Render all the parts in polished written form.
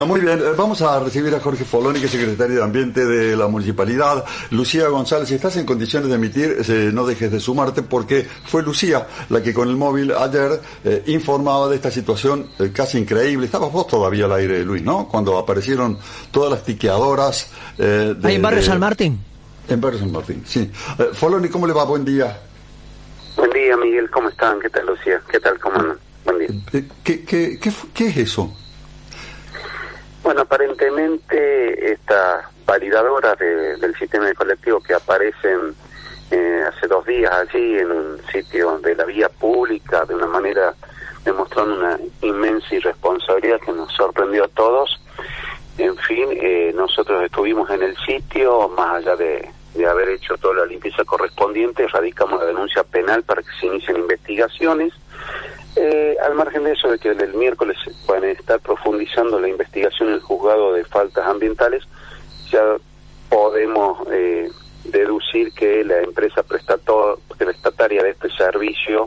Muy bien, vamos a recibir a Jorge Foloni, que es secretario de Ambiente de la Municipalidad. Lucía González, si estás en condiciones de emitir, no dejes de sumarte, porque fue Lucía la que con el móvil ayer informaba de esta situación casi increíble. Estabas vos todavía al aire, Luis, ¿no? Cuando aparecieron todas las tiqueadoras. ¿Ahí en Barrio San Martín? En Barrio San Martín, sí. Foloni, ¿cómo le va? Buen día. Buen día, Miguel, ¿cómo están? ¿Qué tal, Lucía? ¿Qué tal, cómo andan? Buen día. ¿Qué es eso? Bueno, aparentemente estas validadoras del sistema de colectivo que aparecen hace 2 días allí en un sitio de la vía pública, de una manera demostrando una inmensa irresponsabilidad que nos sorprendió a todos. En fin, nosotros estuvimos en el sitio, más allá de haber hecho toda la limpieza correspondiente, radicamos la denuncia penal para que se inicien investigaciones. Al margen de eso, de que el miércoles van a estar profundizando la investigación en el juzgado de faltas ambientales, ya podemos deducir que la empresa prestataria de este servicio,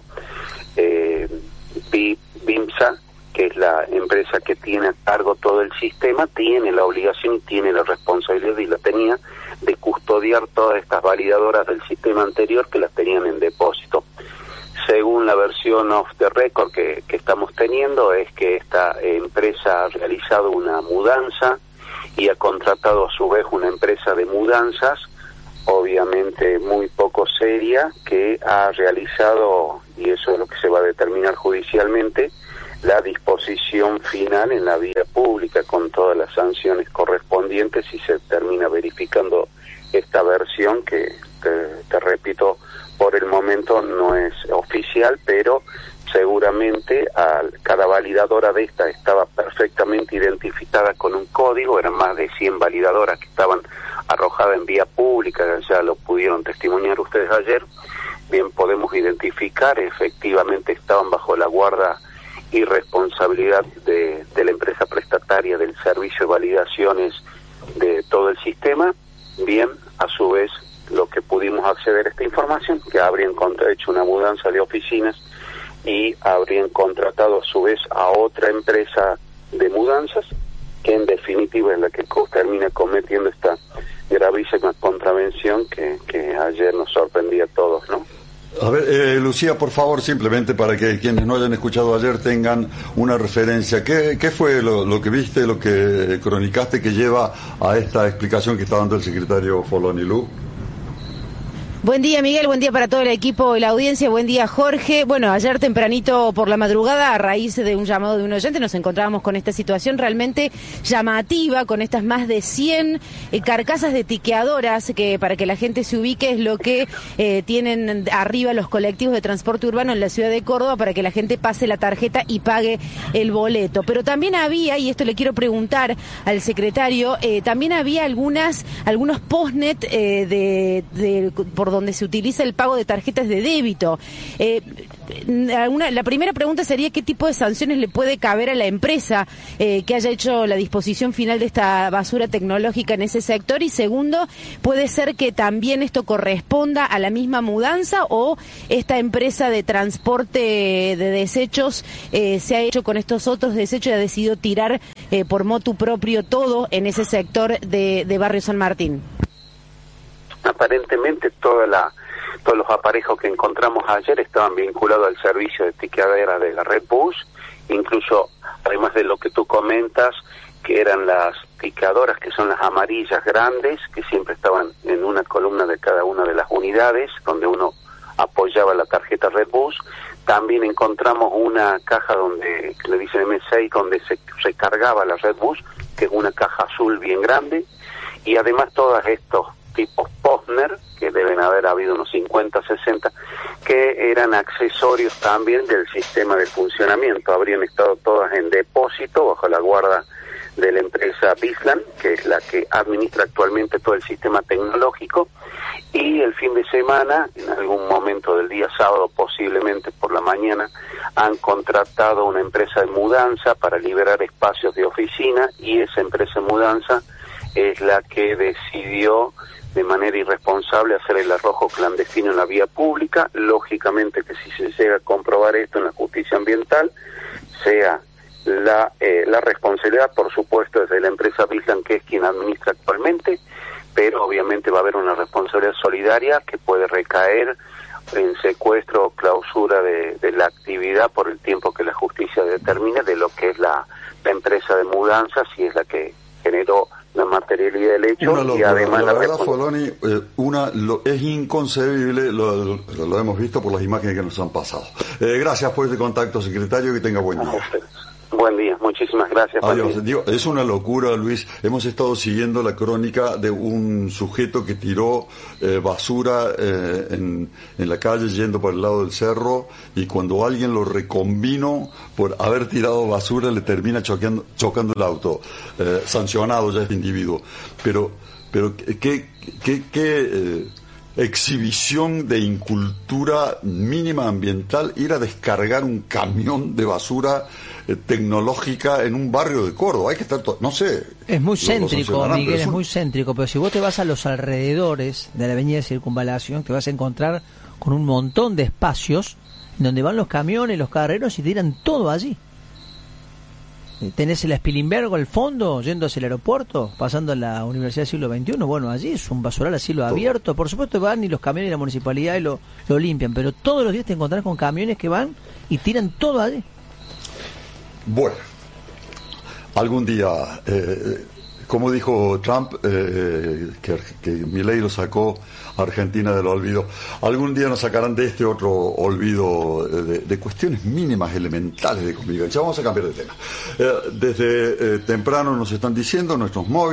BIMSA, que es la empresa que tiene a cargo todo el sistema, tiene la obligación, tiene la responsabilidad, y la tenía, de custodiar todas estas validadoras del sistema anterior que las tenían en depósito. Según la versión off the record que estamos teniendo, es que esta empresa ha realizado una mudanza y ha contratado a su vez una empresa de mudanzas, obviamente muy poco seria, que ha realizado, y eso es lo que se va a determinar judicialmente, la disposición final en la vía pública con todas las sanciones correspondientes, si se termina verificando esta versión que, te repito, por el momento no es oficial, pero seguramente cada validadora de esta estaba perfectamente identificada con un código. Eran más de 100 validadoras que estaban arrojadas en vía pública, ya lo pudieron testimoniar ustedes ayer. Bien, podemos identificar, efectivamente estaban bajo la guarda y responsabilidad de la empresa prestataria del servicio de validaciones de todo el sistema. Bien, a su vez, lo que pudimos acceder a esta información, que habrían hecho una mudanza de oficinas y habrían contratado a su vez a otra empresa de mudanzas, que en definitiva es la que termina cometiendo esta gravísima contravención que ayer nos sorprendía a todos, ¿no? A ver, Lucía, por favor, simplemente para que quienes no hayan escuchado ayer tengan una referencia. ¿Qué fue lo que viste, lo que cronicaste, que lleva a esta explicación que está dando el secretario Foloni? Lu. Buen día, Miguel, buen día para todo el equipo y la audiencia, buen día, Jorge. Bueno, ayer tempranito por la madrugada, a raíz de un llamado de un oyente, nos encontrábamos con esta situación realmente llamativa, con estas más de 100 carcasas de tiqueadoras, que para que la gente se ubique es lo que tienen arriba los colectivos de transporte urbano en la ciudad de Córdoba, para que la gente pase la tarjeta y pague el boleto. Pero también había, y esto le quiero preguntar al secretario, también había algunos postnet por donde se utiliza el pago de tarjetas de débito. La primera pregunta sería qué tipo de sanciones le puede caber a la empresa que haya hecho la disposición final de esta basura tecnológica en ese sector, y segundo, puede ser que también esto corresponda a la misma mudanza, o esta empresa de transporte de desechos se ha hecho con estos otros desechos y ha decidido tirar por motu propio todo en ese sector de Barrio San Martín. Aparentemente todos los aparejos que encontramos ayer estaban vinculados al servicio de tiqueadera de la Red Bus, incluso, además de lo que tú comentas, que eran las tiqueadoras, que son las amarillas grandes, que siempre estaban en una columna de cada una de las unidades, donde uno apoyaba la tarjeta Red Bus. También encontramos una caja donde le dicen M6, donde se recargaba la Red Bus, que es una caja azul bien grande, y además todos estos tipos Postner, que deben haber habido unos 50, 60, que eran accesorios también del sistema de funcionamiento. Habrían estado todas en depósito bajo la guarda de la empresa Bislan, que es la que administra actualmente todo el sistema tecnológico, y el fin de semana, en algún momento del día sábado, posiblemente por la mañana, han contratado una empresa de mudanza para liberar espacios de oficina, y esa empresa de mudanza es la que decidió de manera irresponsable hacer el arrojo clandestino en la vía pública. Lógicamente que si se llega a comprobar esto en la justicia ambiental, sea la responsabilidad, por supuesto, es de la empresa Vislán, que es quien administra actualmente, pero obviamente va a haber una responsabilidad solidaria que puede recaer en secuestro o clausura de la actividad por el tiempo que la justicia determine de lo que es la empresa de mudanzas, y es la que generó la materialidad del hecho. Y además la verdad, Foloni, es inconcebible, lo hemos visto por las imágenes que nos han pasado. Gracias por este contacto, secretario, que tenga buen día. Buen día, muchísimas gracias. Adiós. Digo, es una locura, Luis. Hemos estado siguiendo la crónica de un sujeto que tiró basura en la calle yendo por el lado del cerro, y cuando alguien lo recombinó por haber tirado basura le termina chocando el auto. Sancionado ya este individuo. Pero qué exhibición de incultura mínima ambiental ir a descargar un camión de basura tecnológica en un barrio de Córdoba. Hay que estar no sé. Es muy céntrico, Miguel, es muy céntrico, pero si vos te vas a los alrededores de la avenida de Circunvalación, te vas a encontrar con un montón de espacios donde van los camiones, los carreros, y tiran todo allí. Tenés el Spilimbergo al fondo, yendo hacia el aeropuerto, pasando a la Universidad del Siglo XXI. Bueno, allí es un basural a cielo abierto. Por supuesto van y los camiones de la municipalidad y lo limpian, pero todos los días te encontrás con camiones que van y tiran todo allí. Bueno, algún día, como dijo Trump, que Milei lo sacó a Argentina del olvido, algún día nos sacarán de este otro olvido de cuestiones mínimas, elementales de convivencia. Vamos a cambiar de tema. Desde temprano nos están diciendo nuestros móviles,